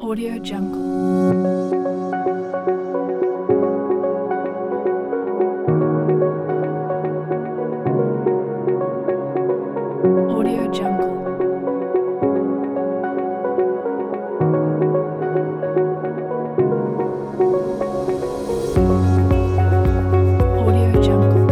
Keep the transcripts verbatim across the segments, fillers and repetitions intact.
Audio Jungle. Audio Jungle. Audio Jungle.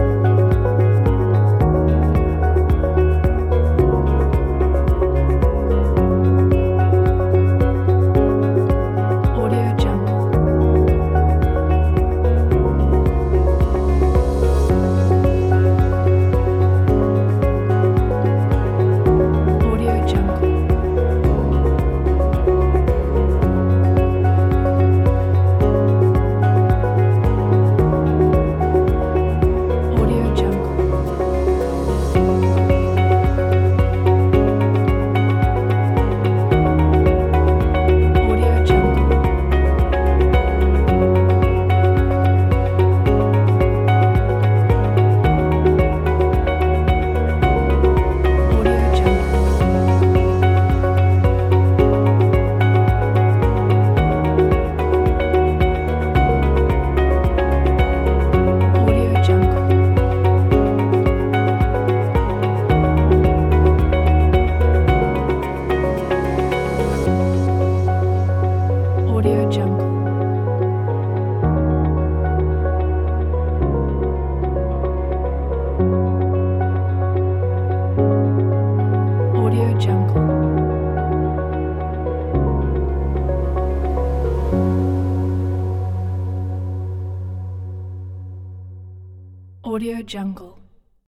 Audio Jungle. Audio Jungle. Audio Jungle. Audio Jungle. Audio Jungle. Audio Jungle. Audio Jungle. Audio Jungle. Audio Jungle.